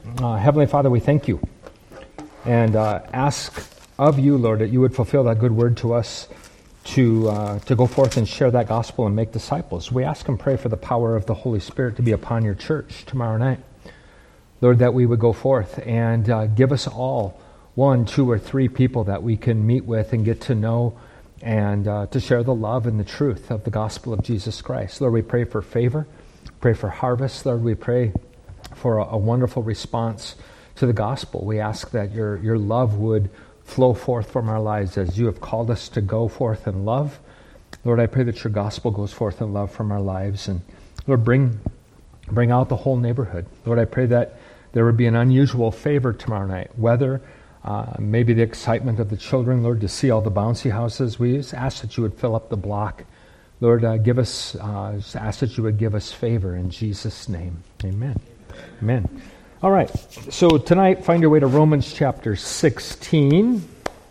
Heavenly Father, we thank you and ask of you, Lord, that you would fulfill that good word to us to go forth and share that gospel and make disciples. We ask and pray for the power of the Holy Spirit to be upon your church tomorrow night. Lord, that we would go forth and give us all 1, 2, or 3 people that we can meet with and get to know and to share the love and the truth of the gospel of Jesus Christ. Lord, we pray for favor, pray for harvest. Lord, we pray for a wonderful response to the gospel. We ask that your love would flow forth from our lives as you have called us to go forth in love. Lord, I pray that your gospel goes forth in love from our lives. And Lord, bring out the whole neighborhood. Lord, I pray that there would be an unusual favor tomorrow night, whether maybe the excitement of the children, Lord, to see all the bouncy houses. We just ask that you would fill up the block. Lord, just ask that you would give us favor in Jesus' name. Amen. Amen. All right. So tonight, find your way to Romans chapter 16.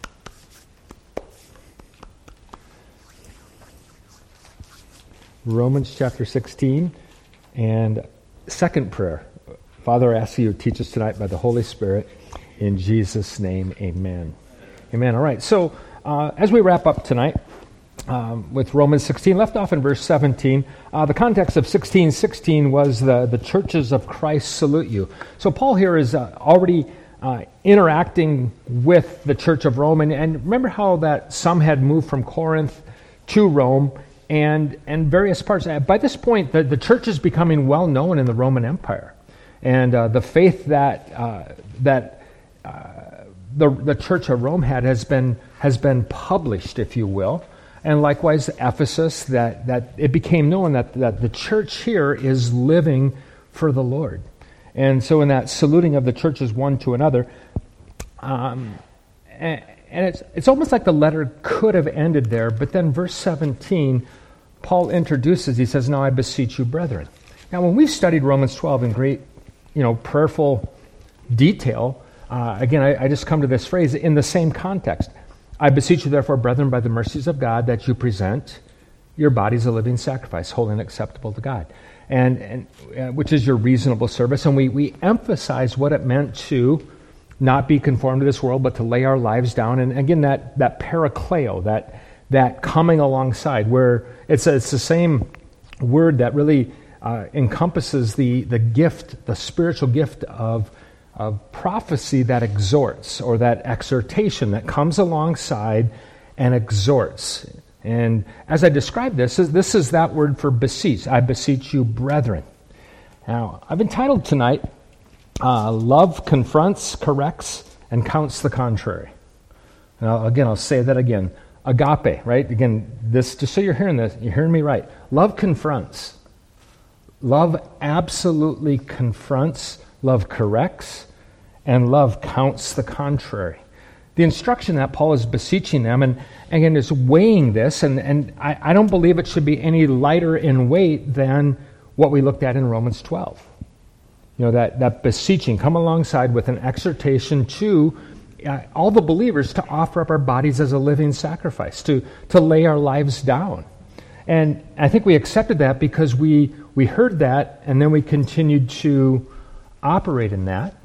Romans chapter 16. And second prayer. Father, I ask you to teach us tonight by the Holy Spirit. In Jesus' name, amen. Amen. All right. So as we wrap up tonight with Romans 16, left off in verse 17, the context of 16:16 was the churches of Christ salute you. So Paul here is already interacting with the church of Rome. And remember how that some had moved from Corinth to Rome and various parts. By this point, the church is becoming well known in the Roman Empire. And the faith that the Church of Rome has been published, if you will, and likewise Ephesus. That it became known that the church here is living for the Lord, and so in that saluting of the churches one to another, and it's almost like the letter could have ended there, but then verse 17, Paul introduces. He says, "Now I beseech you, brethren." Now, when we've studied Romans 12 in great, prayerful detail. Again, I just come to this phrase in the same context. I beseech you, therefore, brethren, by the mercies of God, that you present your bodies a living sacrifice, holy and acceptable to God, and which is your reasonable service. And we emphasize what it meant to not be conformed to this world, but to lay our lives down. And again, that parakleo, that coming alongside, where it's the same word that really encompasses the gift, the spiritual gift of prophecy that exhorts, or that exhortation that comes alongside and exhorts. And as I describe this is that word for beseech. I beseech you, brethren. Now, I've entitled tonight, Love Confronts, Corrects, and Counts the Contrary. Now, again, I'll say that again. Agape, right? Again, this, just so you're hearing this, you're hearing me right. Love confronts. Love absolutely confronts, love corrects, and love counts the contrary. The instruction that Paul is beseeching them, and again, is weighing this, and I don't believe it should be any lighter in weight than what we looked at in Romans 12. That beseeching, come alongside with an exhortation to all the believers to offer up our bodies as a living sacrifice, to lay our lives down. And I think we accepted that because we heard that, and then we continued to operate in that.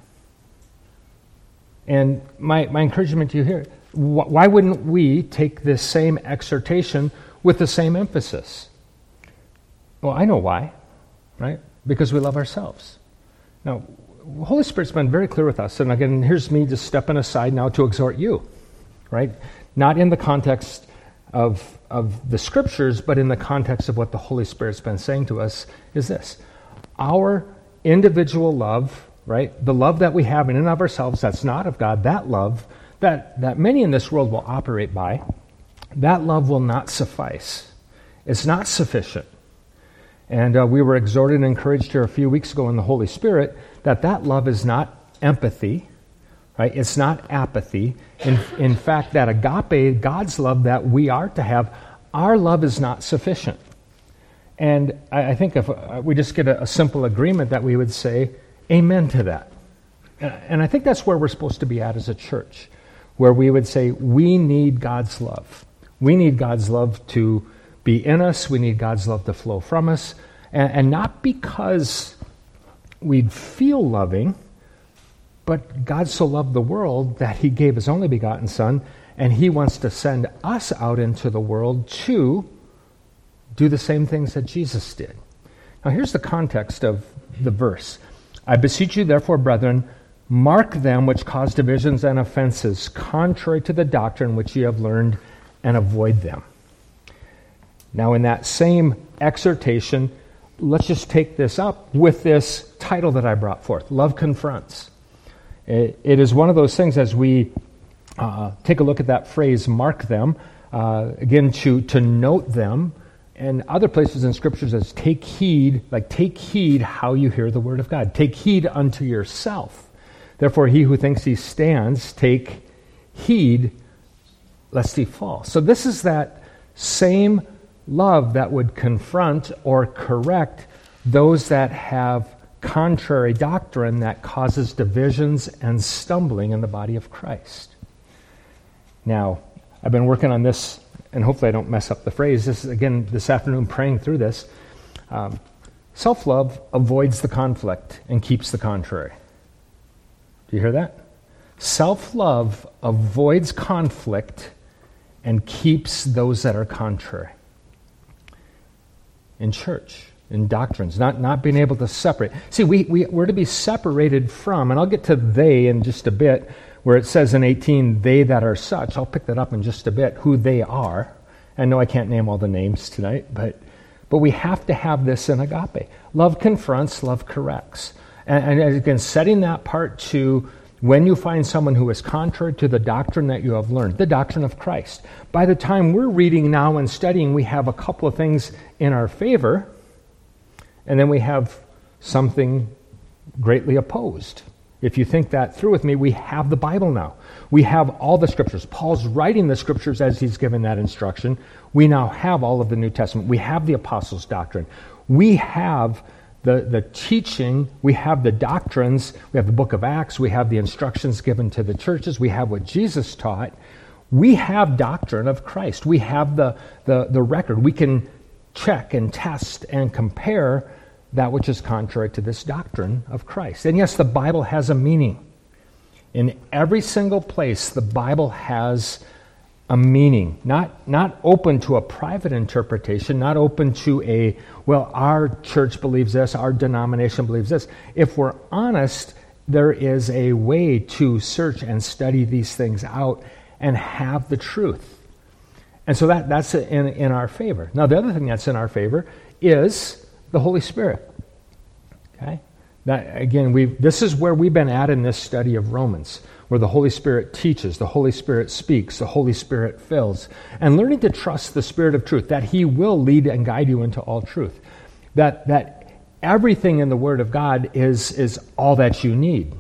And my encouragement to you here, why wouldn't we take this same exhortation with the same emphasis? Well, I know why, right? Because we love ourselves. Now, the Holy Spirit's been very clear with us, and again, here's me just stepping aside now to exhort you, right? Not in the context of the Scriptures, but in the context of what the Holy Spirit's been saying to us, is this. Our individual love, right, the love that we have in and of ourselves that's not of God, that love that many in this world will operate by, that love will not suffice. It's not sufficient. And we were exhorted and encouraged here a few weeks ago in the Holy Spirit that love is not empathy, right? It's not apathy. In fact, that agape, God's love that we are to have, our love is not sufficient. And I think if we just get a simple agreement that we would say, amen to that. And I think that's where we're supposed to be at as a church, where we would say, we need God's love. We need God's love to be in us. We need God's love to flow from us. And not because we'd feel loving, But God so loved the world that he gave his only begotten Son, and he wants to send us out into the world to do the same things that Jesus did. Now here's the context of the verse. I beseech you, therefore, brethren, mark them which cause divisions and offenses, contrary to the doctrine which ye have learned, and avoid them. Now in that same exhortation, let's just take this up with this title that I brought forth, Love Confronts. It is one of those things as we take a look at that phrase, mark them, again, to note them, and other places in Scriptures as take heed, like take heed how you hear the Word of God. Take heed unto yourself. Therefore, he who thinks he stands, take heed lest he fall. So this is that same love that would confront or correct those that have contrary doctrine that causes divisions and stumbling in the body of Christ. Now, I've been working on this, and hopefully I don't mess up the phrase. This is, again, this afternoon praying through this. Self-love avoids the conflict and keeps the contrary. Do you hear that? Self-love avoids conflict and keeps those that are contrary. In church, in doctrines, not being able to separate. See, we're to be separated from, and I'll get to they in just a bit, where it says in 18, they that are such. I'll pick that up in just a bit, who they are. I know I can't name all the names tonight, but we have to have this in agape. Love confronts, love corrects. And again, setting that part to when you find someone who is contrary to the doctrine that you have learned, the doctrine of Christ. By the time we're reading now and studying, we have a couple of things in our favor, and then we have something greatly opposed. If you think that through with me, we have the Bible now. We have all the Scriptures. Paul's writing the Scriptures as he's given that instruction. We now have all of the New Testament. We have the Apostles' doctrine. We have the teaching. We have the doctrines. We have the book of Acts. We have the instructions given to the churches. We have what Jesus taught. We have doctrine of Christ. We have the record. We can check and test and compare that which is contrary to this doctrine of Christ. And yes, the Bible has a meaning. In every single place, the Bible has a meaning, not open to a private interpretation, not open to our church believes this, our denomination believes this. If we're honest, there is a way to search and study these things out and have the truth. And so that's in our favor. Now, the other thing that's in our favor is the Holy Spirit. Okay? That, again, this is where we've been at in this study of Romans, where the Holy Spirit teaches, the Holy Spirit speaks, the Holy Spirit fills, and learning to trust the Spirit of truth, that He will lead and guide you into all truth. That everything in the Word of God is all that you need.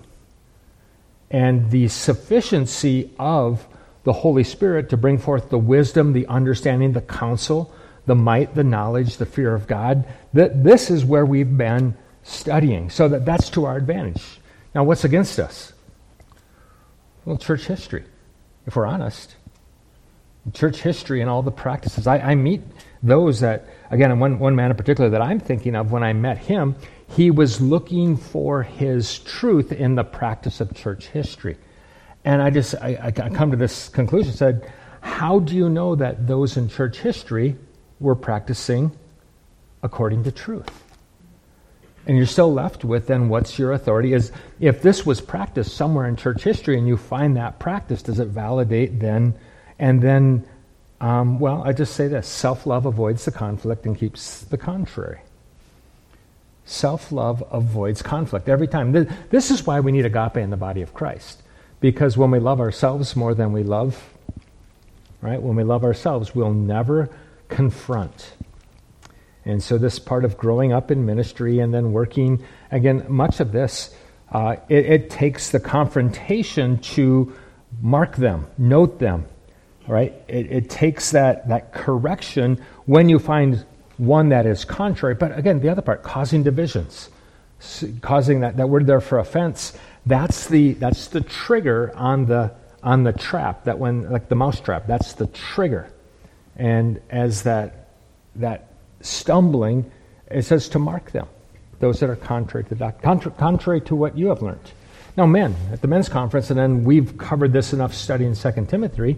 And the sufficiency of the Holy Spirit to bring forth the wisdom, the understanding, the counsel, the might, the knowledge, the fear of God, this is where we've been studying. So that's to our advantage. Now, what's against us? Well, church history, if we're honest. Church history and all the practices. I meet those that, again, one man in particular that I'm thinking of, when I met him, he was looking for his truth in the practice of church history. And I come to this conclusion, said, how do you know that those in church history were practicing according to truth? And you're still left with, then, what's your authority? Is if this was practiced somewhere in church history and you find that practice, does it validate then? And then, I just say this: self-love avoids the conflict and keeps the contrary. Self-love avoids conflict every time. This is why we need agape in the body of Christ. Because when we love ourselves more than we love, right? When we love ourselves, we'll never confront. And so this part of growing up in ministry and then working, again, much of this, it takes the confrontation to mark them, note them, right? It takes that correction when you find one that is contrary. But again, the other part, causing divisions, causing that word there for offense, that's the trigger on the trap, that when, like the mouse trap, that's the trigger. And as that stumbling, it says to mark them, those that are contrary to that, contrary to what you have learned. Now, men, at the men's conference, and then we've covered this enough studying 2 Timothy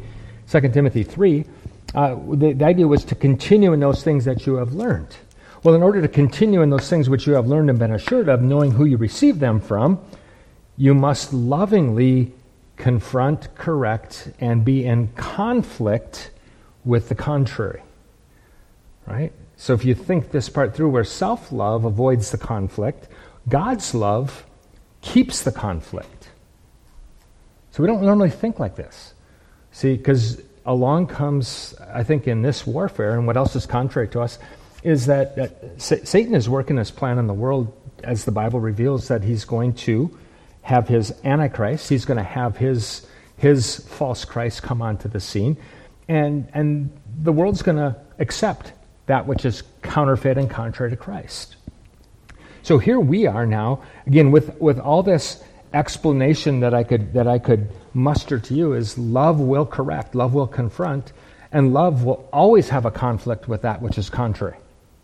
3, the idea was to continue in those things that you have learned. Well, in order to continue in those things which you have learned and been assured of, knowing who you received them from, you must lovingly confront, correct, and be in conflict with the contrary. Right? So if you think this part through, where self-love avoids the conflict, God's love keeps the conflict. So we don't normally think like this. See, because along comes, I think, in this warfare, and what else is contrary to us, is that Satan is working his plan in the world, as the Bible reveals, that he's going to have his Antichrist, he's going to have his false Christ come onto the scene, and the world's going to accept that which is counterfeit and contrary to Christ. So here we are now, again, with all this explanation that I could muster to you, is love will correct, love will confront, and love will always have a conflict with that which is contrary.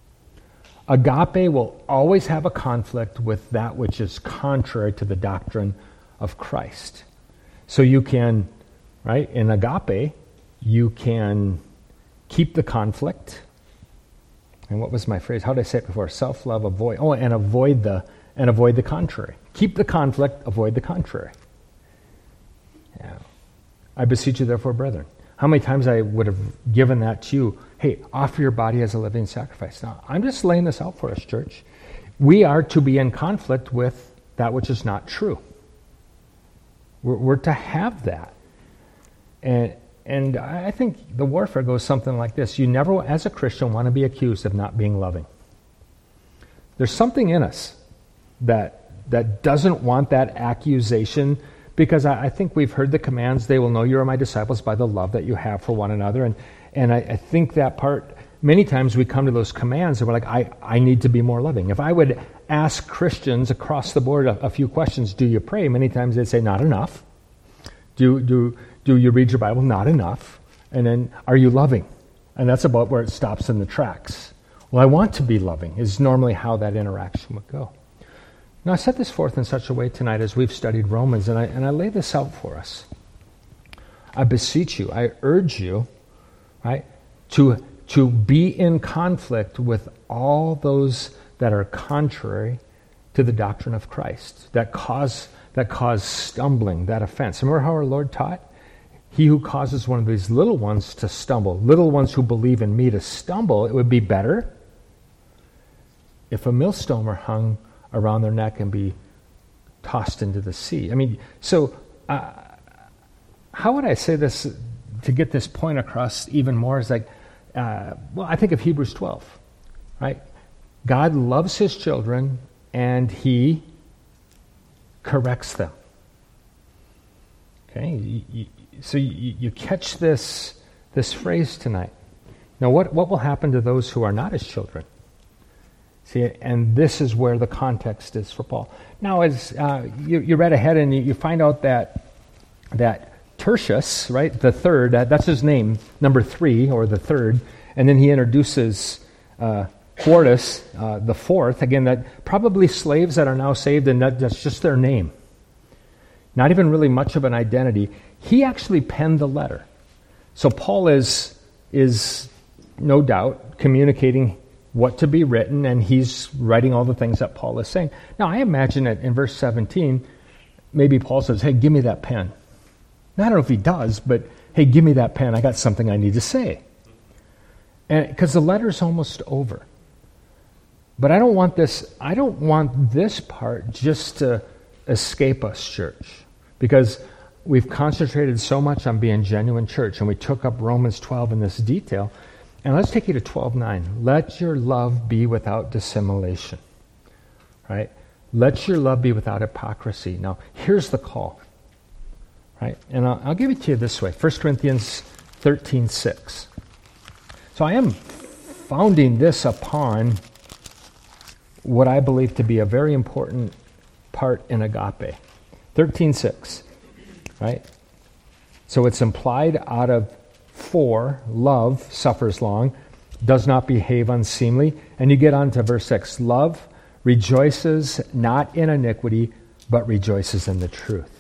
Agape will always have a conflict with that which is contrary to the doctrine of Christ. So you can, right, in agape, you can keep the conflict. And what was my phrase? How did I say it before? Self-love, avoid the contrary. Keep the conflict, avoid the contrary. Yeah. I beseech you, therefore, brethren. How many times I would have given that to you? Hey, offer your body as a living sacrifice. Now, I'm just laying this out for us, church. We are to be in conflict with that which is not true. We're to have that. And I think the warfare goes something like this. You never, as a Christian, want to be accused of not being loving. There's something in us that doesn't want that accusation, because I think we've heard the commands, they will know you are my disciples by the love that you have for one another. And I think that part, many times we come to those commands and we're like, I need to be more loving. If I would ask Christians across the board a few questions, do you pray? Many times they'd say, not enough. Do you read your Bible? Not enough. And then, are you loving? And that's about where it stops in the tracks. Well, I want to be loving is normally how that interaction would go. Now, I set this forth in such a way tonight as we've studied Romans, and I lay this out for us. I beseech you, I urge you, right, to be in conflict with all those that are contrary to the doctrine of Christ, that cause stumbling, that offense. Remember how our Lord taught? He who causes one of these little ones to stumble, little ones who believe in me to stumble, it would be better if a millstone were hung around their neck and be tossed into the sea. I mean, so how would I say this to get this point across even more? Is like, I think of Hebrews 12, right? God loves his children and he corrects them. Okay, so you catch this phrase tonight. Now, what will happen to those who are not his children? See, and this is where the context is for Paul. Now, as you read ahead and you find out that Tertius, right, the third, that's his name, number 3, or the third, and then he introduces Quartus, the fourth, again, that probably slaves that are now saved, and that's just their name. Not even really much of an identity. He actually penned the letter. So Paul is no doubt communicating what to be written, and he's writing all the things that Paul is saying. Now, I imagine that in verse 17, maybe Paul says, hey, give me that pen. Now, I don't know if he does, but hey, give me that pen. I got something I need to say. And because the letter's almost over. But I don't want this part just to escape us, church. Because we've concentrated so much on being genuine church, and we took up Romans 12 in this detail. And let's take you to 12:9. Let your love be without dissimulation. Right? Let your love be without hypocrisy. Now, here's the call. Right? And I'll give it to you this way. 1 Corinthians 13:6. So I am founding this upon what I believe to be a very important part in agape. 13:6. Right? So it's implied out of 4, love suffers long, does not behave unseemly. And you get on to verse 6. Love rejoices not in iniquity, but rejoices in the truth.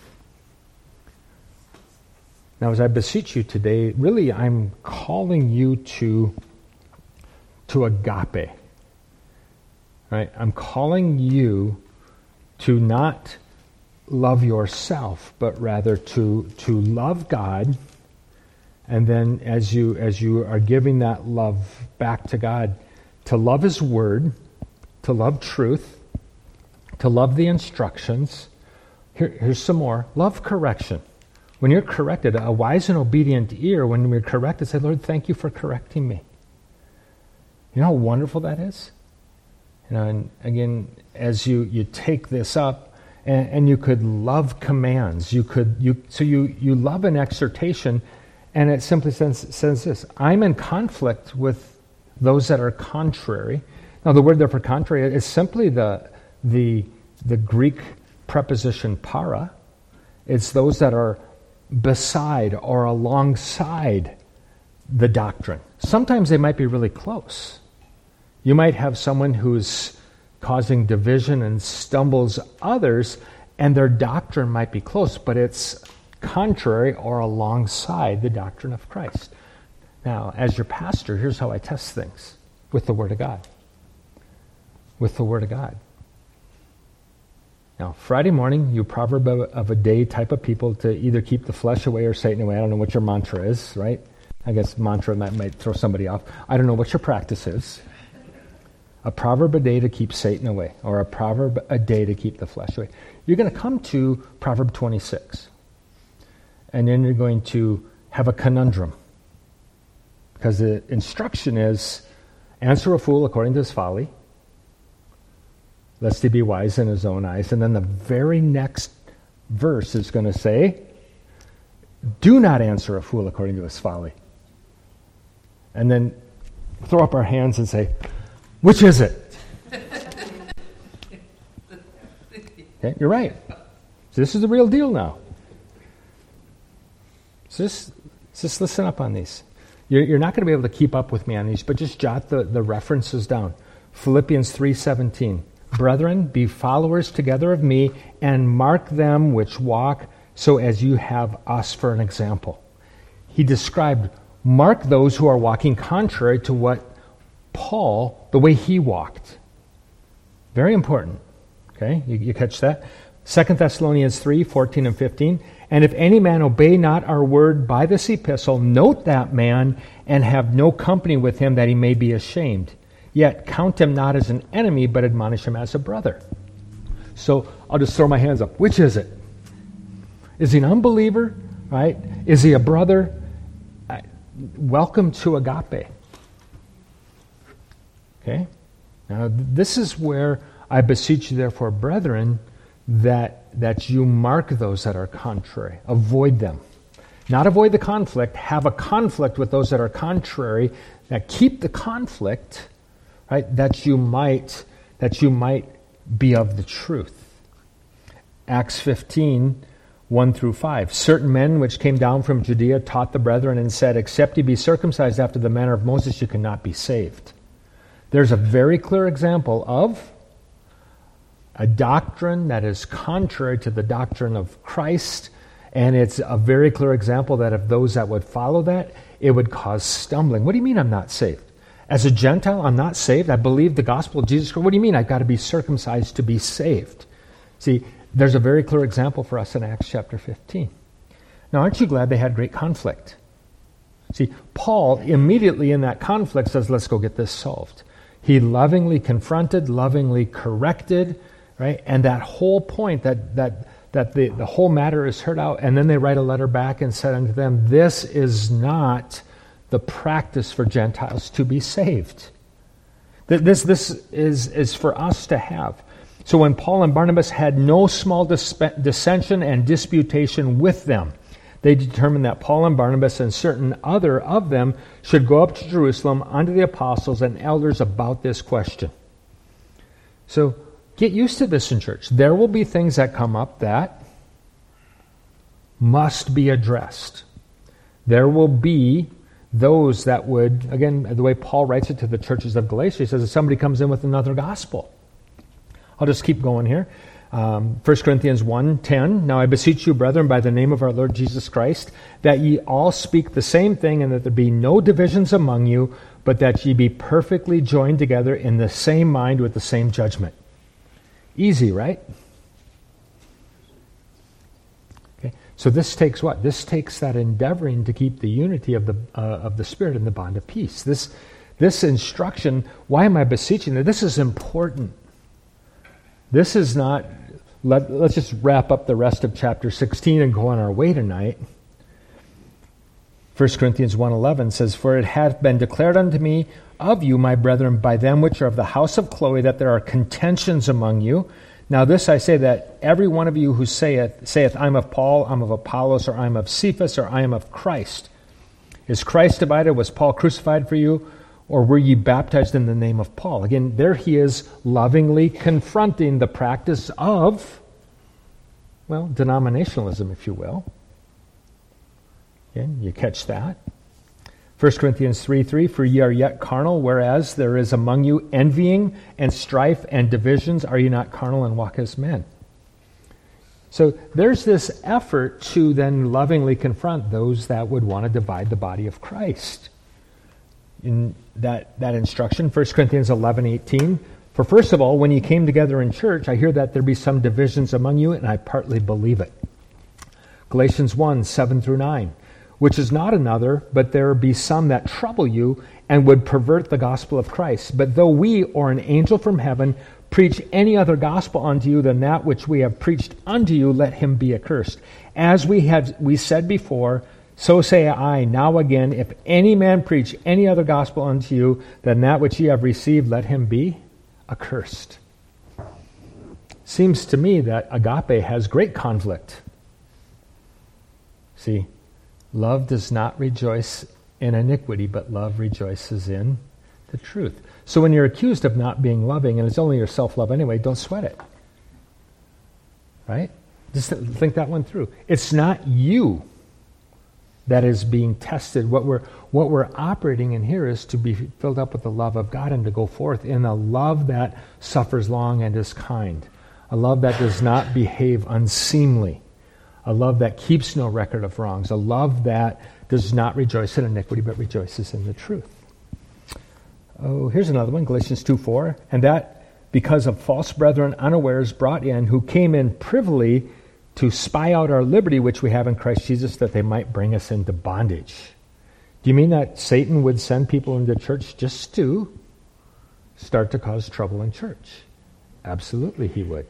Now, as I beseech you today, really I'm calling you to agape. Right? I'm calling you to not love yourself, but rather to love God. And then as you are giving that love back to God, to love His Word, to love truth, to love the instructions. Here's some more. Love correction. When you're corrected, a wise and obedient ear, when we're corrected, say, Lord, thank you for correcting me. You know how wonderful that is? And again, as you take this up, and you could love commands, you love an exhortation, and it simply says this: I'm in conflict with those that are contrary. Now, the word there for contrary is simply the Greek preposition para. It's those that are beside or alongside the doctrine. Sometimes they might be really close. You might have someone who's causing division and stumbles others, and their doctrine might be close, but it's contrary or alongside the doctrine of Christ. Now, as your pastor, here's how I test things: with the Word of God. With the Word of God. Now, Friday morning, you proverb of a day type of people to either keep the flesh away or Satan away. I don't know what your mantra is, right? I guess mantra might throw somebody off. I don't know what your practice is. A proverb a day to keep Satan away, or a proverb a day to keep the flesh away. You're going to come to Proverb 26. And then you're going to have a conundrum. Because the instruction is, answer a fool according to his folly, lest he be wise in his own eyes. And then the very next verse is going to say, do not answer a fool according to his folly. And then throw up our hands and say, which is it? Okay, you're right. So this is the real deal now. So just listen up on these. You're not going to be able to keep up with me on these, but just jot the references down. Philippians 3:17. Brethren, be followers together of me, and mark them which walk, so as you have us for an example. He described, mark those who are walking contrary to what Paul, the way he walked. Very important. Okay, you catch that? 2 Thessalonians 3:14 and 15. And if any man obey not our word by this epistle, note that man, and have no company with him, that he may be ashamed. Yet count him not as an enemy, but admonish him as a brother. So I'll just throw my hands up. Which is it? Is he an unbeliever? Right? Is he a brother? Welcome to agape. Okay? Now this is where I beseech you, therefore, brethren, that you mark those that are contrary. Avoid them. Not avoid the conflict. Have a conflict with those that are contrary. That keep the conflict, right? That you might be of the truth. Acts 15, 1 through 5. Certain men which came down from Judea taught the brethren and said, except ye be circumcised after the manner of Moses, you cannot be saved. There's a very clear example of a doctrine that is contrary to the doctrine of Christ, and it's a very clear example that if those that would follow that, it would cause stumbling. What do you mean I'm not saved? As a Gentile, I'm not saved. I believe the gospel of Jesus Christ. What do you mean I've got to be circumcised to be saved? See, there's a very clear example for us in Acts chapter 15. Now, aren't you glad they had great conflict? See, Paul immediately in that conflict says, let's go get this solved. He lovingly confronted, lovingly corrected, right? And that whole point, that the whole matter is heard out, and then they write a letter back and said unto them, this is not the practice for Gentiles to be saved. This is for us to have. So when Paul and Barnabas had no small dissension and disputation with them, they determined that Paul and Barnabas and certain other of them should go up to Jerusalem unto the apostles and elders about this question. So get used to this in church. There will be things that come up that must be addressed. There will be those that would, again, the way Paul writes it to the churches of Galatia, he says if somebody comes in with another gospel. I'll just keep going here. 1 Corinthians 1:10, now I beseech you, brethren, by the name of our Lord Jesus Christ, that ye all speak the same thing, and that there be no divisions among you, but that ye be perfectly joined together in the same mind with the same judgment. Easy, right? Okay. So this takes what? This takes that endeavoring to keep the unity of the Spirit in the bond of peace. This instruction, why am I beseeching you? This is important. This is not, let's just wrap up the rest of chapter 16 and go on our way tonight. 1 Corinthians 1:11 says, for it hath been declared unto me of you, my brethren, by them which are of the house of Chloe, that there are contentions among you. Now this I say, that every one of you who saith, I'm of Paul, I'm of Apollos, or I'm of Cephas, or I am of Christ. Is Christ divided? Was Paul crucified for you? Or were ye baptized in the name of Paul? Again, there he is lovingly confronting the practice of, well, denominationalism, if you will. Again, you catch that. 1 Corinthians 3:3, for ye are yet carnal, whereas there is among you envying and strife and divisions. Are ye not carnal and walk as men? So there's this effort to then lovingly confront those that would want to divide the body of Christ. In that instruction, 1 Corinthians 11:18, for first of all, when ye came together in church, I hear that there be some divisions among you, and I partly believe it. Galatians 1:7-9, which is not another, but there be some that trouble you, and would pervert the gospel of Christ. But though we, or an angel from heaven, preach any other gospel unto you than that which we have preached unto you, let him be accursed. As we said before, so say I now again, if any man preach any other gospel unto you than that which ye have received, let him be accursed. Seems to me that agape has great conflict. See, love does not rejoice in iniquity, but love rejoices in the truth. So when you're accused of not being loving, and it's only your self-love anyway, don't sweat it. Right? Just think that one through. It's not you that is being tested. What we're operating in here is to be filled up with the love of God and to go forth in a love that suffers long and is kind. A love that does not behave unseemly. A love that keeps no record of wrongs. A love that does not rejoice in iniquity but rejoices in the truth. Oh, here's another one, Galatians 2:4. And that because of false brethren unawares brought in, who came in privily to spy out our liberty which we have in Christ Jesus, that they might bring us into bondage. Do you mean that Satan would send people into church just to start to cause trouble in church? Absolutely he would.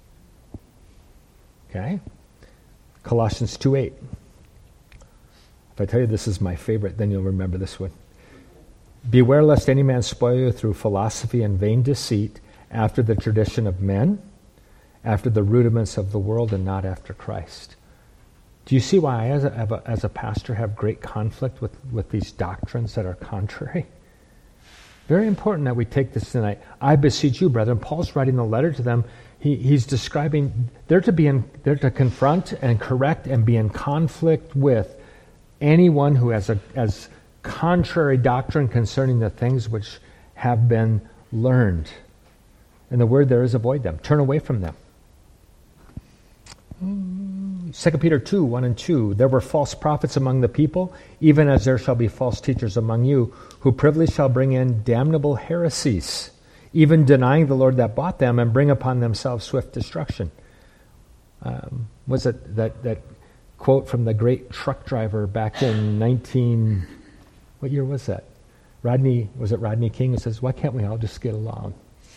Okay? Colossians 2:8. If I tell you this is my favorite, then you'll remember this one. Beware lest any man spoil you through philosophy and vain deceit, after the tradition of men, after the rudiments of the world, and not after Christ. Do you see why I, as a pastor, have great conflict with these doctrines that are contrary? Very important that we take this tonight. I beseech you, brethren. Paul's writing the letter to them. He's describing they're to confront and correct and be in conflict with anyone who has contrary doctrine concerning the things which have been learned. And the word there is avoid them. Turn away from them. 2 Peter 2:1-2. There were false prophets among the people, even as there shall be false teachers among you, who privily shall bring in damnable heresies, even denying the Lord that bought them, and bring upon themselves swift destruction. Was it that quote from the great truck driver back in what year was that? Rodney King, who says, why can't we all just get along?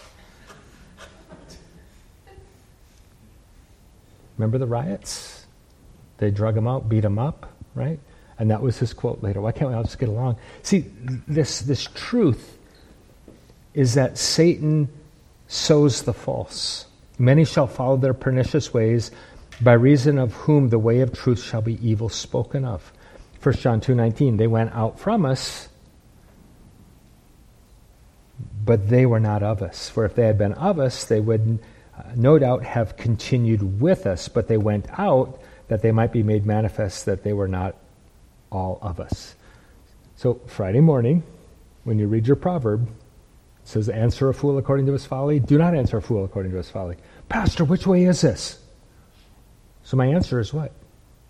Remember the riots? They drug him out, beat him up, right? And that was his quote later. Why can't we all just get along? See, this truth is that Satan sows the false. Many shall follow their pernicious ways, by reason of whom the way of truth shall be evil spoken of. 1 John 2:19, they went out from us, but they were not of us. For if they had been of us, they would no doubt have continued with us, but they went out that they might be made manifest that they were not all of us. So Friday morning, when you read your proverb, It says, answer a fool according to his folly. Do not answer a fool according to his folly. Pastor, which way is this? So my answer is what?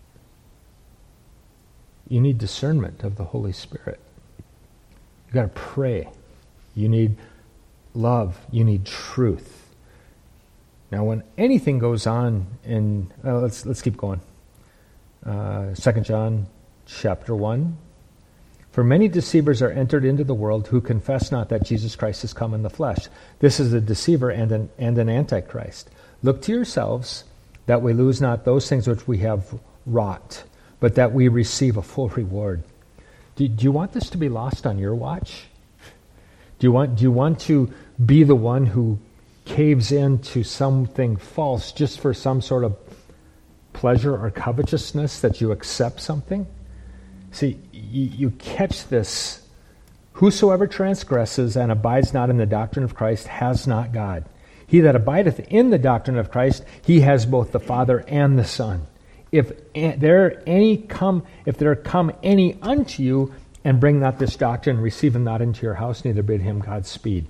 You need discernment of the Holy Spirit. You got to pray. You need love. You need truth. Now, when anything goes on in, let's keep going. 2 John chapter 1. For many deceivers are entered into the world who confess not that Jesus Christ has come in the flesh. This is a deceiver and an antichrist. Look to yourselves that we lose not those things which we have wrought, but that we receive a full reward. Do you want this to be lost on your watch? Do you want to be the one who caves into something false just for some sort of pleasure or covetousness that you accept something? See, you catch this. Whosoever transgresses and abides not in the doctrine of Christ has not God. He that abideth in the doctrine of Christ, he has both the Father and the Son. If there come any unto you, and bring not this doctrine, receive him not into your house, neither bid him Godspeed.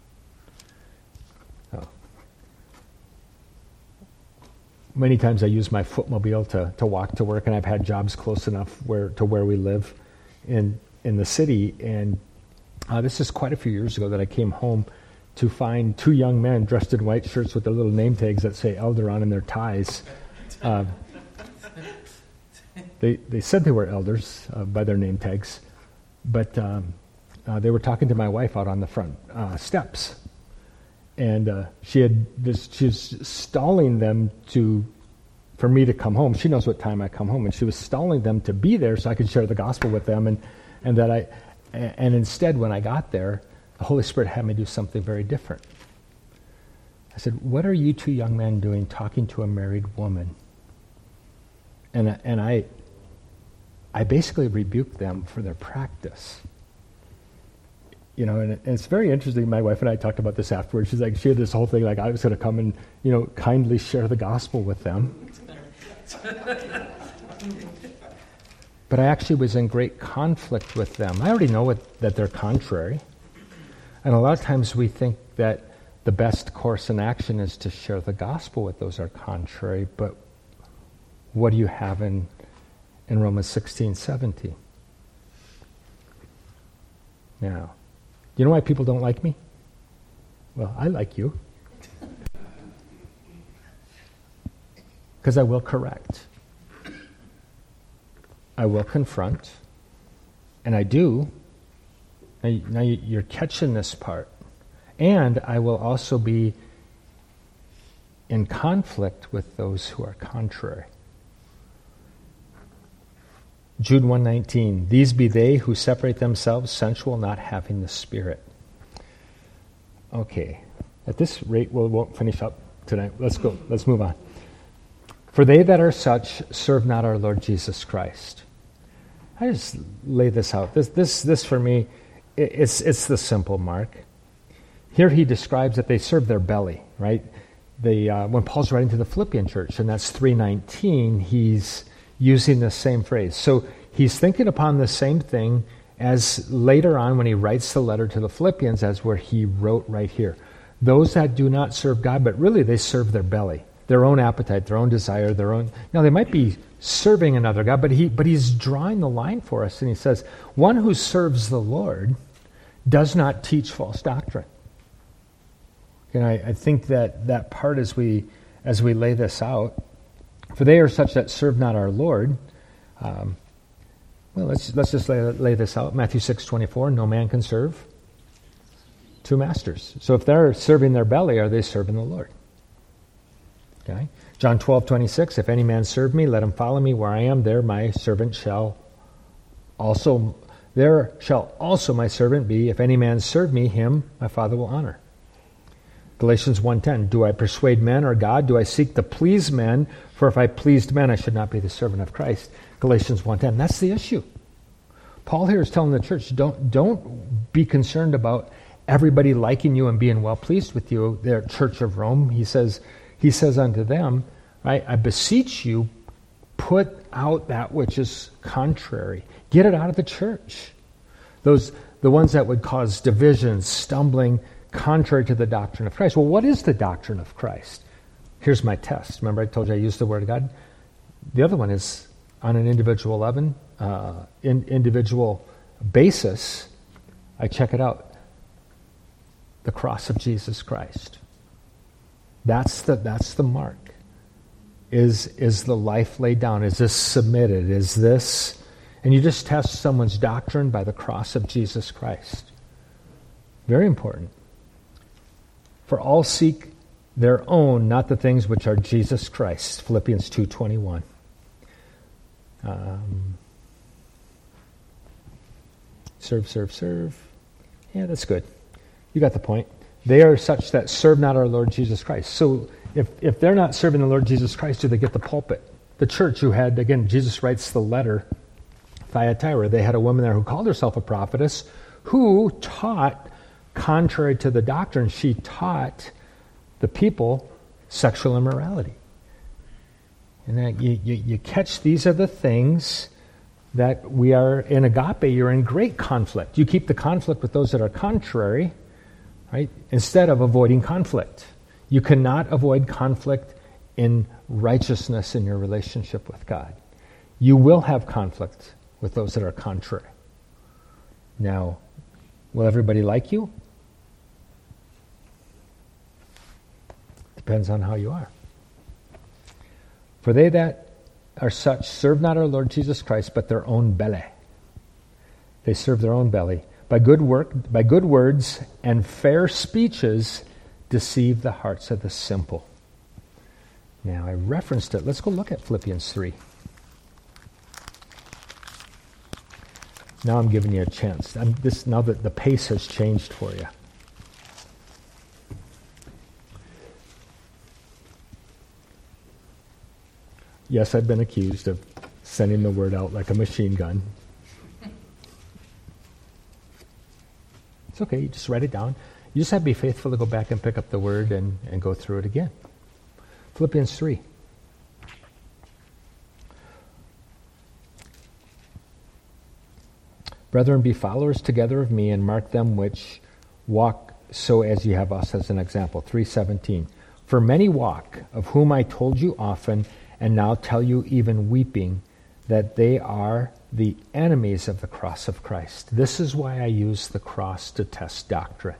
Oh. Many times I use my footmobile to walk to work, and I've had jobs close enough to where we live in the city. And this is quite a few years ago that I came home to find two young men dressed in white shirts with their little name tags that say elder on in their ties. They said they were elders by their name tags, but they were talking to my wife out on the front steps, and she was stalling them for me to come home. She knows what time I come home, and she was stalling them to be there so I could share the gospel with them, and instead when I got there, the Holy Spirit had me do something very different. I said, "What are you two young men doing talking to a married woman?" And I basically rebuked them for their practice. You know, and it's very interesting. My wife and I talked about this afterwards. She's like, she had this whole thing like I was going to come and, kindly share the gospel with them. But I actually was in great conflict with them. I already know that they're contrary. And a lot of times we think that the best course in action is to share the gospel with those who are contrary. But what do you have in Romans 16:17? Now, you know why people don't like me? Well, I like you. Because I will correct. I will confront. And I do. Now you're catching this part. And I will also be in conflict with those who are contrary. Jude 1:19, these be they who separate themselves, sensual, not having the Spirit. Okay, at this rate we won't finish up tonight. Let's go. Let's move on. For they that are such serve not our Lord Jesus Christ. I just lay this out. This for me, it's the simple mark. Here he describes that they serve their belly, right? When Paul's writing to the Philippian church, and that's 3:19, he's using the same phrase. So he's thinking upon the same thing as later on when he writes the letter to the Philippians, as where he wrote right here. Those that do not serve God, but really they serve their belly, their own appetite, their own desire, their own. Now they might be serving another God, but he's drawing the line for us, and he says, one who serves the Lord does not teach false doctrine. And I think that part as we lay this out. For they are such that serve not our Lord. Let's just lay this out. Matthew 6:24. No man can serve two masters. So if they're serving their belly, are they serving the Lord? Okay. John 12:26. If any man serve me, let him follow me. Where I am, there my servant shall also. There shall also my servant be. If any man serve me, him my Father will honor. Galatians 1:10, do I persuade men or God? Do I seek to please men? For if I pleased men, I should not be the servant of Christ. Galatians 1:10, that's the issue. Paul here is telling the church, don't be concerned about everybody liking you and being well pleased with you. They're Church of Rome. He says unto them, right, I beseech you, put out that which is contrary. Get it out of the church. The ones that would cause divisions, stumbling, contrary to the doctrine of Christ. Well, what is the doctrine of Christ? Here's my test. Remember I told you I used the Word of God? The other one is on an individual individual basis, I check it out. The cross of Jesus Christ. That's the mark. Is the life laid down? Is this submitted? Is this... And you just test someone's doctrine by the cross of Jesus Christ. Very important. For all seek their own, not the things which are Jesus Christ. Philippians 2:21. Serve. Yeah, that's good. You got the point. They are such that serve not our Lord Jesus Christ. So if they're not serving the Lord Jesus Christ, do they get the pulpit? The church who had, again, Jesus writes the letter, Thyatira, they had a woman there who called herself a prophetess, who taught, contrary to the doctrine, she taught the people sexual immorality. And that you catch, these are the things that we are, in agape, you're in great conflict. You keep the conflict with those that are contrary, right? Instead of avoiding conflict. You cannot avoid conflict in righteousness in your relationship with God. You will have conflict with those that are contrary. Now, will everybody like you? Depends on how you are. For they that are such serve not our Lord Jesus Christ, but their own belly. They serve their own belly. By good words and fair speeches deceive the hearts of the simple. Now, I referenced it. Let's go look at Philippians 3. Now I'm giving you a chance. Now that the pace has changed for you. Yes, I've been accused of sending the word out like a machine gun. It's okay, you just write it down. You just have to be faithful to go back and pick up the word and go through it again. Philippians 3. Brethren, be followers together of me, and mark them which walk so as ye have us as an example. 3:17. For many walk, of whom I told you often, and now tell you even weeping, that they are the enemies of the cross of Christ. This is why I use the cross to test doctrine.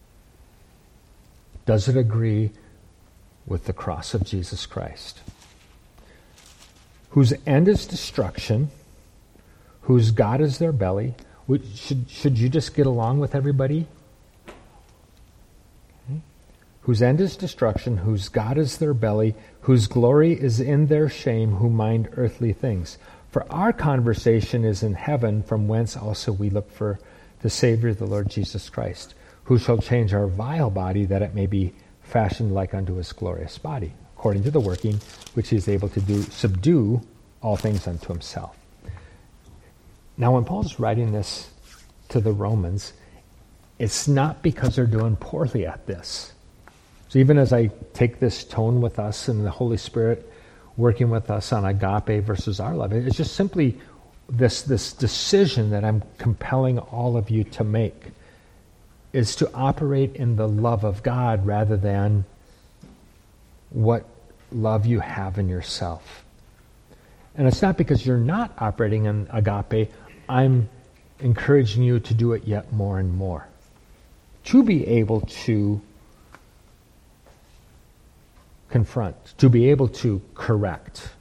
Does it agree with the cross of Jesus Christ? Whose end is destruction, whose God is their belly. Should you just get along with everybody? Okay. Whose end is destruction, whose God is their belly, whose glory is in their shame, who mind earthly things. For our conversation is in heaven, from whence also we look for the Savior, the Lord Jesus Christ, who shall change our vile body, that it may be fashioned like unto his glorious body, according to the working which he is able to do, subdue all things unto himself. Now, when Paul's writing this to the Romans, it's not because they're doing poorly at this. So even as I take this tone with us and the Holy Spirit working with us on agape versus our love, it's just simply this decision that I'm compelling all of you to make, is to operate in the love of God rather than what love you have in yourself. And it's not because you're not operating in agape. I'm encouraging you to do it yet more and more, to be able to confront, to be able to correct.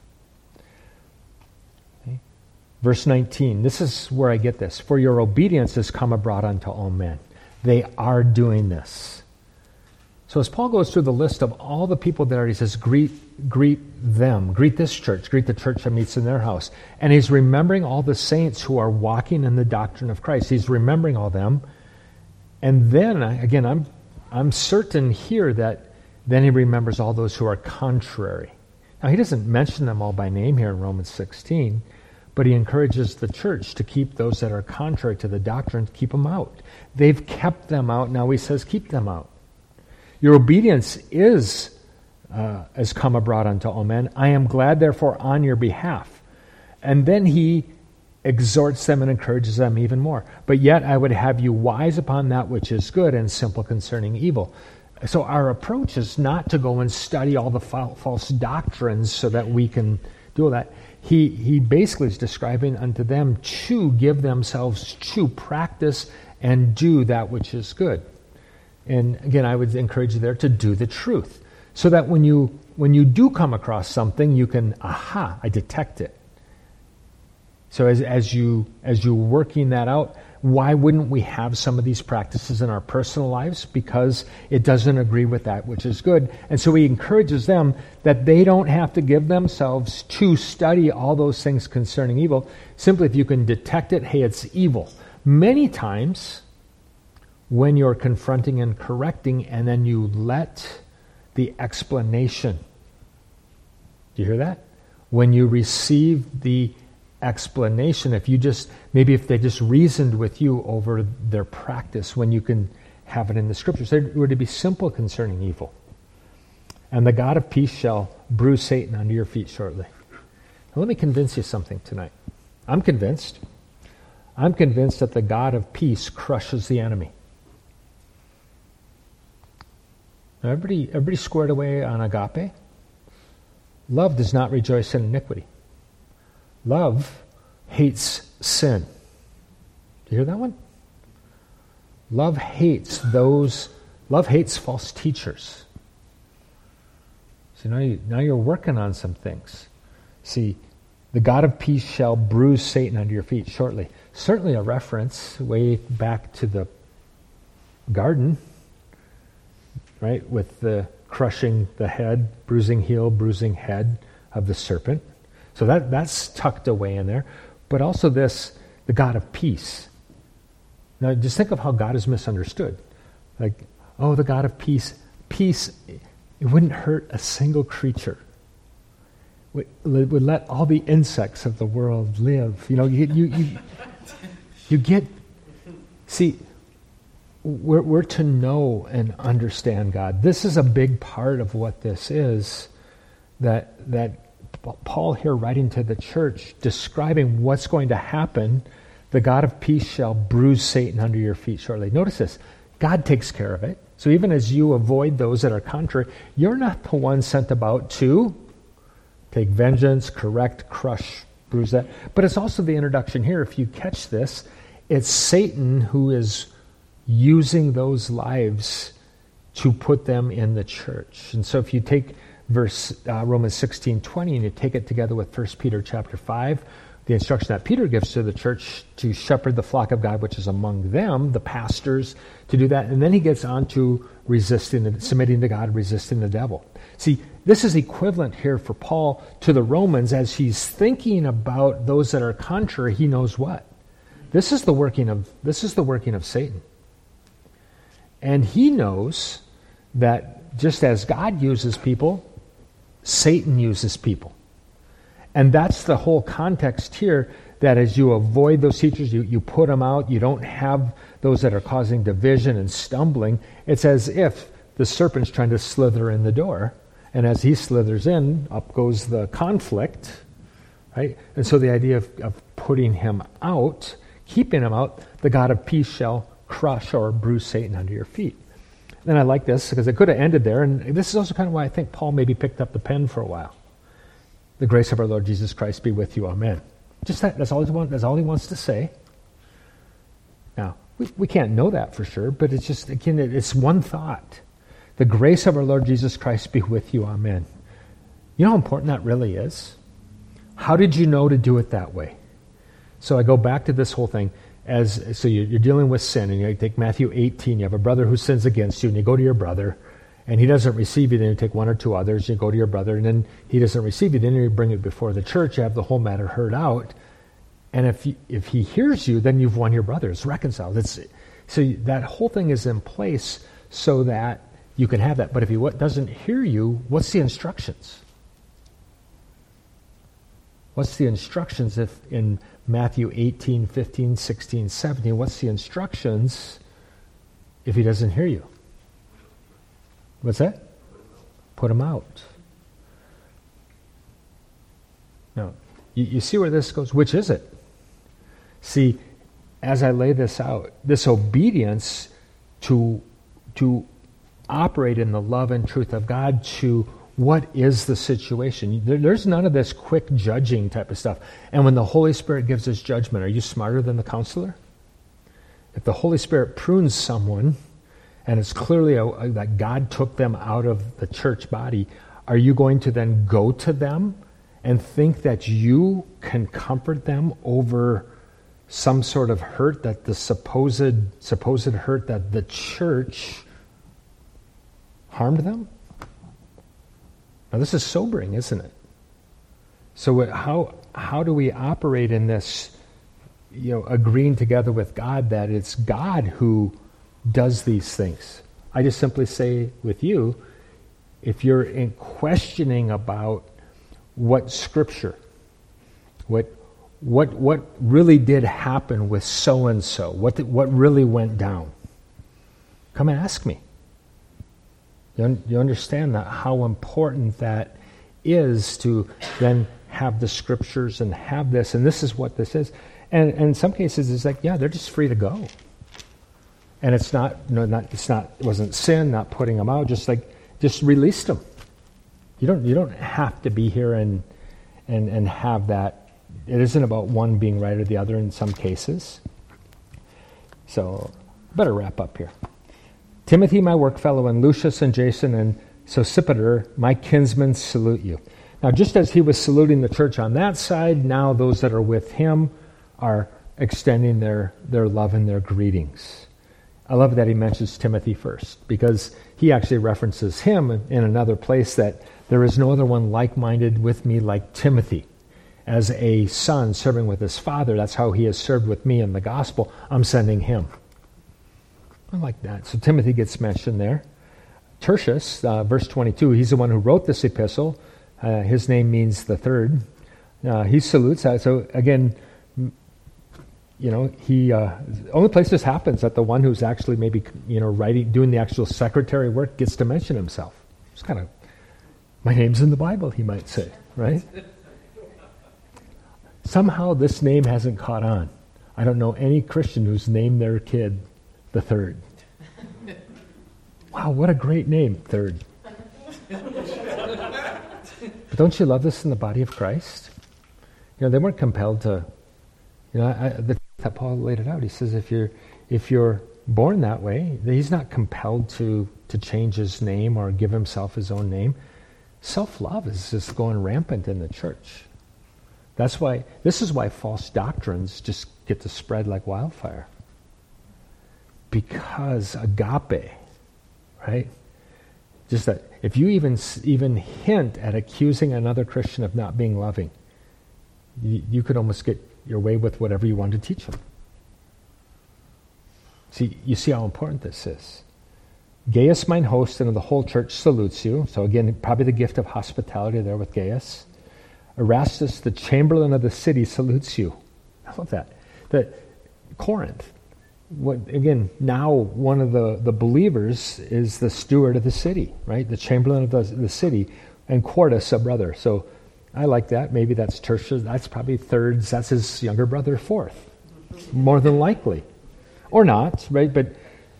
Okay. Verse 19, this is where I get this. For your obedience has come abroad unto all men. They are doing this. So as Paul goes through the list of all the people there, he says, greet them, greet this church, greet the church that meets in their house. And he's remembering all the saints who are walking in the doctrine of Christ. He's remembering all them. And then, again, I'm certain here that then he remembers all those who are contrary. Now, he doesn't mention them all by name here in Romans 16, but he encourages the church to keep those that are contrary to the doctrine, keep them out. They've kept them out. Now he says, keep them out. Your obedience is has come abroad unto all men. I am glad, therefore, on your behalf. And then he exhorts them and encourages them even more. But yet I would have you wise upon that which is good and simple concerning evil. So our approach is not to go and study all the false doctrines so that we can do all that. He basically is describing unto them to give themselves to practice and do that which is good. And again, I would encourage you there to do the truth, so that when you do come across something, you can, I detect it. So as you're working that out, why wouldn't we have some of these practices in our personal lives? Because it doesn't agree with that which is good. And so he encourages them that they don't have to give themselves to study all those things concerning evil. Simply, if you can detect it, hey, it's evil. Many times, when you're confronting and correcting, and then you let the explanation, do you hear that? When you receive the explanation, if they just reasoned with you over their practice, when you can have it in the scriptures, they were to be simple concerning evil. And the God of peace shall bruise Satan under your feet shortly. Now let me convince you something tonight. I'm convinced that the God of peace crushes the enemy. Now everybody squared away on agape? Love does not rejoice in iniquity. Love hates sin. Do you hear that one? Love hates false teachers. So now you're working on some things. See, the God of peace shall bruise Satan under your feet shortly. Certainly a reference way back to the garden, right? With the crushing the head, bruising heel, bruising head of the serpent. So that's tucked away in there. But also the God of peace. Now just think of how God is misunderstood. Like, the God of peace. Peace, it wouldn't hurt a single creature. It would let all the insects of the world live. You get, see, we're to know and understand God. This is a big part of what this is, that Paul here writing to the church, describing what's going to happen. The God of peace shall bruise Satan under your feet shortly. Notice this. God takes care of it. So even as you avoid those that are contrary, you're not the one sent about to take vengeance, correct, crush, bruise that. But it's also the introduction here. If you catch this, it's Satan who is using those lives to put them in the church. And so if you take Romans 16:20, and you take it together with 1 Peter chapter 5, the instruction that Peter gives to the church to shepherd the flock of God, which is among them, the pastors, to do that. And then he gets on to submitting to God, resisting the devil. See, this is equivalent here for Paul to the Romans as he's thinking about those that are contrary. He knows what? This is the working of Satan. And he knows that just as God uses people, Satan uses people. And that's the whole context here, that as you avoid those teachers, you put them out, you don't have those that are causing division and stumbling. It's as if the serpent's trying to slither in the door, and as he slithers in, up goes the conflict, right? And so the idea of putting him out, keeping him out, the God of peace shall crush or bruise Satan under your feet. And I like this because it could have ended there, and this is also kind of why I think Paul maybe picked up the pen for a while. The grace of our Lord Jesus Christ be with you. Amen. Just that's all he wants to say. Now, we can't know that for sure, but it's just, again, it's one thought. The grace of our Lord Jesus Christ be with you. Amen. You know how important that really is? How did you know to do it that way? So I go back to this whole thing. So you're dealing with sin, and you take Matthew 18, you have a brother who sins against you, and you go to your brother, and he doesn't receive you, then you take one or two others, you go to your brother, and then he doesn't receive you, then you bring it before the church, you have the whole matter heard out, and if he hears you, then you've won your brother. It's reconciled. So that whole thing is in place so that you can have that. But if he doesn't hear you, what's the instructions? What's the instructions if in Matthew 18, 15, 16, 17, what's the instructions if he doesn't hear you? What's that? Put him out. Now, you see where this goes? Which is it? See, as I lay this out, this obedience to operate in the love and truth of God to what is the situation. There's none of this quick judging type of stuff. And when the Holy Spirit gives us judgment, are you smarter than the counselor? If the Holy Spirit prunes someone, and it's clearly that God took them out of the church body, are you going to then go to them and think that you can comfort them over some sort of hurt, that the supposed hurt that the church harmed them? Now this is sobering, isn't it? So how do we operate in this, agreeing together with God that it's God who does these things? I just simply say with you, if you're in questioning about what Scripture, what really did happen with so and so, what really went down, come and ask me. You understand that how important that is to then have the Scriptures and have this, and this is what this is. And in some cases, it's like, they're just free to go. And it wasn't sin, not putting them out, just release them. You don't have to be here and have that. It isn't about one being right or the other in some cases. So, better wrap up here. Timothy, my workfellow, and Lucius and Jason and Sosipater, my kinsmen, salute you. Now, just as he was saluting the church on that side, now those that are with him are extending their love and their greetings. I love that he mentions Timothy first, because he actually references him in another place, that there is no other one like-minded with me like Timothy. As a son serving with his father, that's how he has served with me in the gospel. I'm sending him. I like that. So Timothy gets mentioned there. Tertius, verse 22, he's the one who wrote this epistle. His name means the third. He salutes. So again, he only place this happens that the one who's actually maybe writing, doing the actual secretary work gets to mention himself. It's kind of, my name's in the Bible, he might say, right? Somehow this name hasn't caught on. I don't know any Christian who's named their kid the third. Wow, what a great name, third. But don't you love this in the body of Christ? They weren't compelled to. That Paul laid it out. He says if you're born that way, he's not compelled to change his name or give himself his own name. Self-love is just going rampant in the church. This is why false doctrines just get to spread like wildfire. Because agape, right? Just that if you even hint at accusing another Christian of not being loving, you could almost get your way with whatever you want to teach them. You see how important this is. Gaius, mine host, and the whole church salutes you. So again, probably the gift of hospitality there with Gaius. Erastus, the chamberlain of the city, salutes you. I love that. Corinth, now one of the believers is the steward of the city, right? The chamberlain of the city, and Quartus, a brother. So I like that. Maybe that's Tertius. That's probably thirds. That's his younger brother, fourth, more than likely, or not, right? But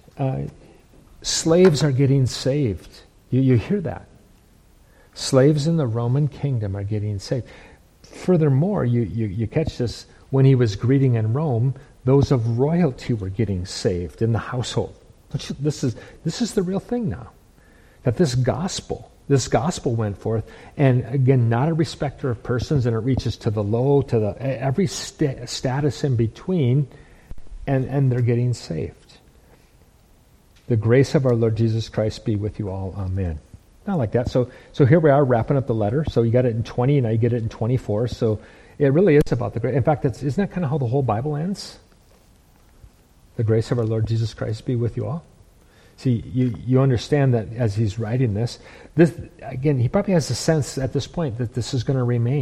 slaves are getting saved. You hear that? Slaves in the Roman kingdom are getting saved. Furthermore, you catch this, when he was greeting in Rome, those of royalty were getting saved in the household. This is the real thing now. That this gospel went forth, and again, not a respecter of persons, and it reaches to the low, to the every status in between, and they're getting saved. The grace of our Lord Jesus Christ be with you all. Amen. Not like that. So here we are wrapping up the letter. So you got it in 20, and now you get it in 24. So it really is about the grace. In fact, isn't that kind of how the whole Bible ends? The grace of our Lord Jesus Christ be with you all. See, you understand that as he's writing this, again, he probably has a sense at this point that this is going to remain.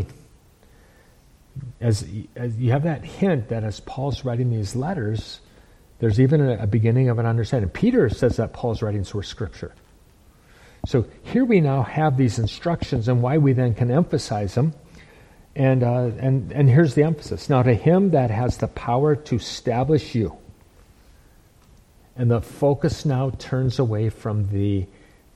As you have that hint that as Paul's writing these letters, there's even a beginning of an understanding. Peter says that Paul's writings were Scripture. So here we now have these instructions, and why we then can emphasize them And here's the emphasis. Now to him that has the power to establish you. And the focus now turns away from the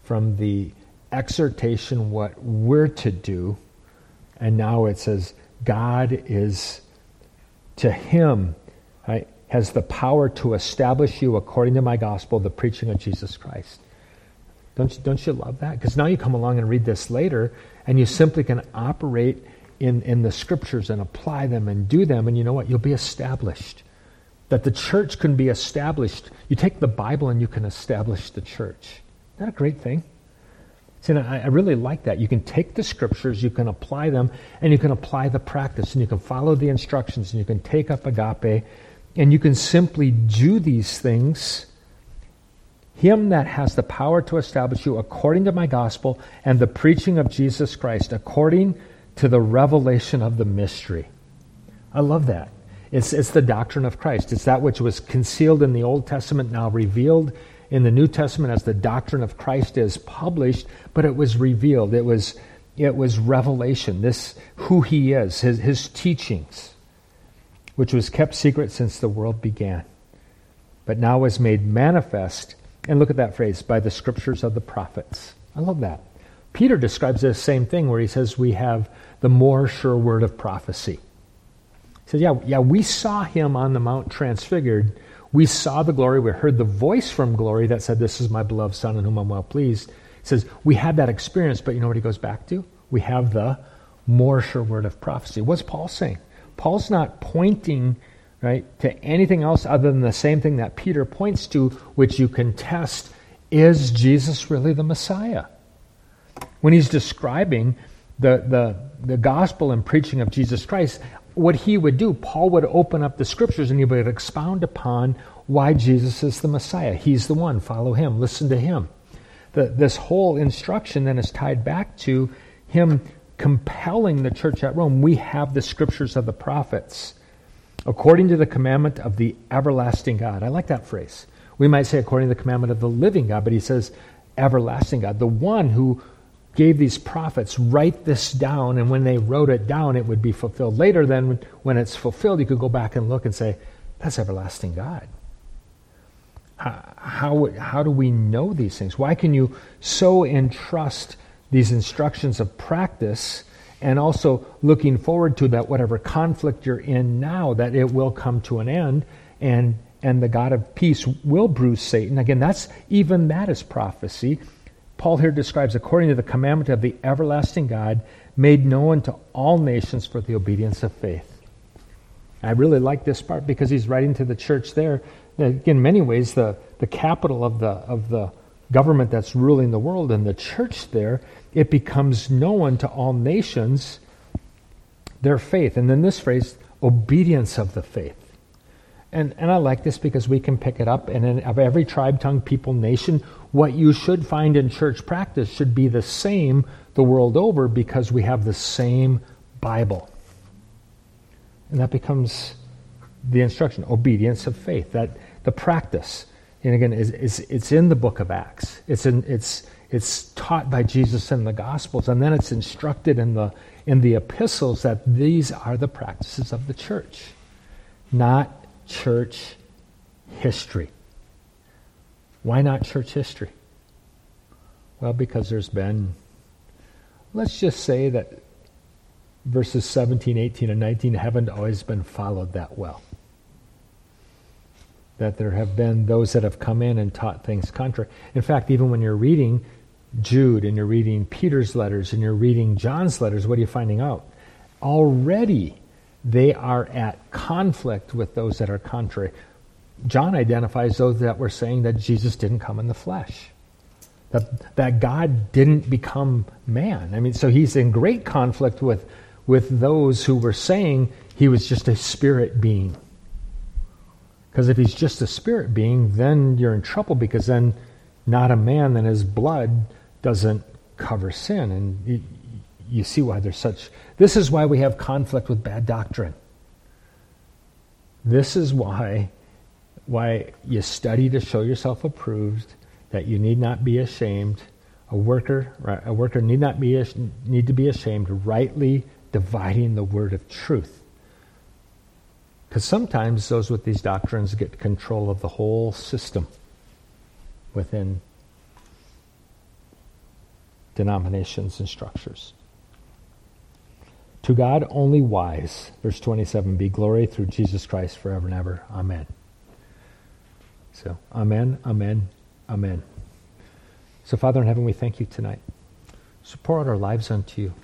exhortation, what we're to do, and now it says God is, to him, right, has the power to establish you according to my gospel, the preaching of Jesus Christ. Don't you love that? Because now you come along and read this later, and you simply can operate in the scriptures and apply them and do them, and you know what? You'll be established. That the church can be established. You take the Bible and you can establish the church. Isn't that a great thing? See, I really like that. You can take the scriptures, you can apply them, and you can apply the practice, and you can follow the instructions, and you can take up agape, and you can simply do these things. Him that has the power to establish you according to my gospel and the preaching of Jesus Christ, according to the revelation of the mystery. I love that. It's the doctrine of Christ. It's that which was concealed in the Old Testament, now revealed in the New Testament as the doctrine of Christ is published, but it was revealed. It was revelation. This, who he is, his teachings, which was kept secret since the world began, but now was made manifest. And look at that phrase, by the scriptures of the prophets. I love that. Peter describes this same thing where he says we have the more sure word of prophecy. He says, yeah, we saw him on the Mount Transfigured. We saw the glory. We heard the voice from glory that said, this is my beloved Son in whom I'm well pleased. He says, we had that experience, but you know what he goes back to? We have the more sure word of prophecy. What's Paul saying? Paul's not pointing, right, to anything else other than the same thing that Peter points to, which you can test. Is Jesus really the Messiah? When he's describing the gospel and preaching of Jesus Christ, what he would do, Paul would open up the scriptures and he would expound upon why Jesus is the Messiah. He's the one. Follow him. Listen to him. This whole instruction then is tied back to him compelling the church at Rome. We have the scriptures of the prophets according to the commandment of the everlasting God. I like that phrase. We might say according to the commandment of the living God, but he says everlasting God. The one who gave these prophets, write this down, and when they wrote it down, it would be fulfilled. Later then, when it's fulfilled, you could go back and look and say, that's everlasting God. How do we know these things? Why can you so entrust these instructions of practice and also looking forward to that whatever conflict you're in now, that it will come to an end and the God of peace will bruise Satan? Again, that is prophecy. Paul here describes according to the commandment of the everlasting God made known to all nations for the obedience of faith. I really like this part because he's writing to the church there. In many ways, the capital of the government that's ruling the world, and the church there, it becomes known to all nations their faith. And then this phrase, obedience of the faith. And I like this because we can pick it up, and of every tribe, tongue, people, nation, what you should find in church practice should be the same the world over because we have the same Bible. And that becomes the instruction, obedience of faith, that the practice. And again, it's in the book of Acts. It's taught by Jesus in the Gospels, and then it's instructed in the epistles that these are the practices of the church, not church history. Why not church history? Well, because there's been, let's just say that verses 17, 18, and 19 haven't always been followed that well. That there have been those that have come in and taught things contrary. In fact, even when you're reading Jude and you're reading Peter's letters and you're reading John's letters, what are you finding out? Already they are at conflict with those that are contrary. John identifies those that were saying that Jesus didn't come in the flesh, that God didn't become man. I mean, so he's in great conflict with those who were saying he was just a spirit being. Because if he's just a spirit being, then you're in trouble, because then not a man, then his blood doesn't cover sin. And you see why there's such... This is why we have conflict with bad doctrine. This is why you study to show yourself approved, that you need not be ashamed. A worker need to be ashamed, rightly dividing the word of truth. Because sometimes those with these doctrines get control of the whole system within denominations and structures. To God only wise, verse 27, be glory through Jesus Christ forever and ever. Amen. So, amen, amen, amen. So, Father in heaven, we thank you tonight. So pour out our lives unto you.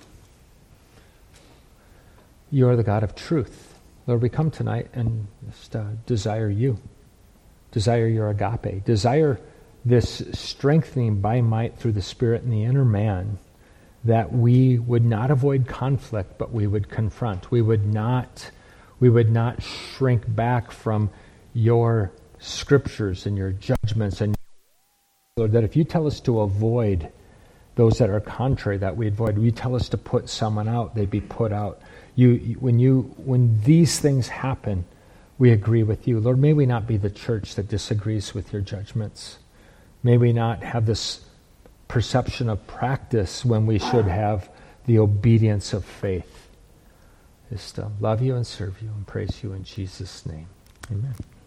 You are the God of truth. Lord, we come tonight and just desire you. Desire your agape. Desire this strengthening by might through the Spirit in the inner man, that we would not avoid conflict, but we would confront. We would not shrink back from your scriptures and your judgments. And Lord, that if you tell us to avoid those that are contrary, that we avoid. You tell us to put someone out, they'd be put out. When these things happen, we agree with you. Lord, may we not be the church that disagrees with your judgments. May we not have this perception of practice when we should have the obedience of faith. Just love you and serve you and praise you in Jesus' name. Amen.